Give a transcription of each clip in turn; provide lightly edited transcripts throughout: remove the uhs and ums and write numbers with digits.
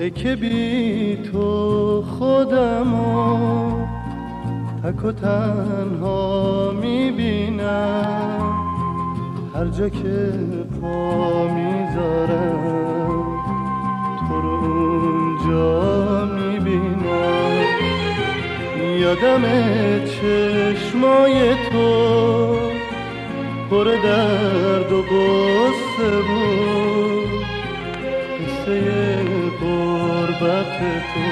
که بی تو خودمو تک و تنها میبینم، هر جا که پا میذارم تو رو اونجا میبینم. یادم چشمای تو پر درد و غصه بود، قصه غربت تو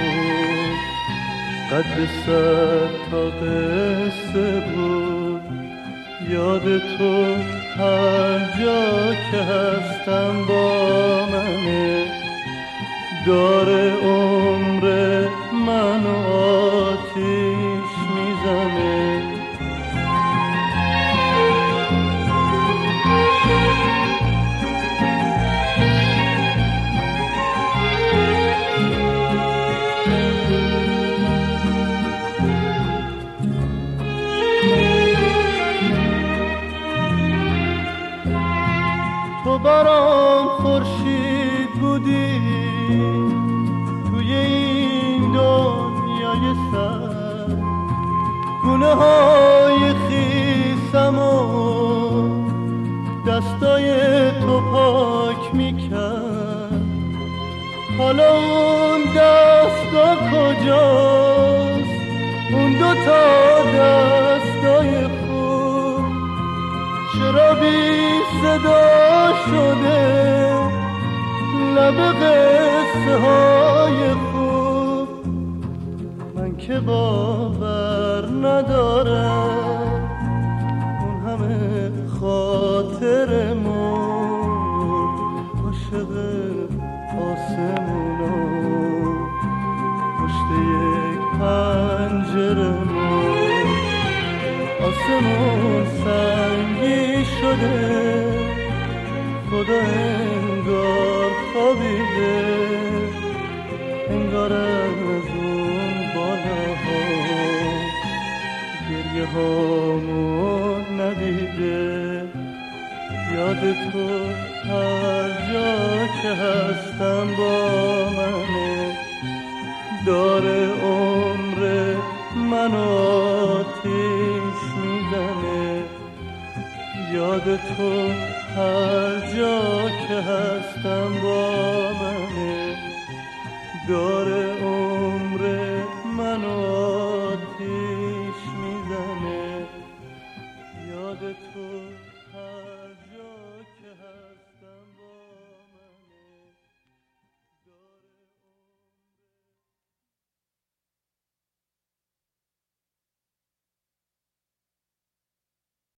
قد 100 تا قصه بود. یاد تو هر جا که هستم با منه، داره عمر منو آتیش میزنه. تو برام خورشید بودی توی این دنیای سر، گونه های خیسم و دستای تو پاک میکرد. حالا اون دستا کجاست، اون 2 تا دستای خوب چرا بی صدا شده لب قصه های خوب؟ من که باور ندارم اون همه خاطرمون عاشق آسمونو پشت یک پنجرمون. آسمون سنگی شده، خدا انگار خوابیده، انگار از اون بالاها گریه هامون ندیده. یاد تو هر جا که هستم با منه، داره عمر من آتیش میزنه. یاد تو هر جا که هستم با منه، داره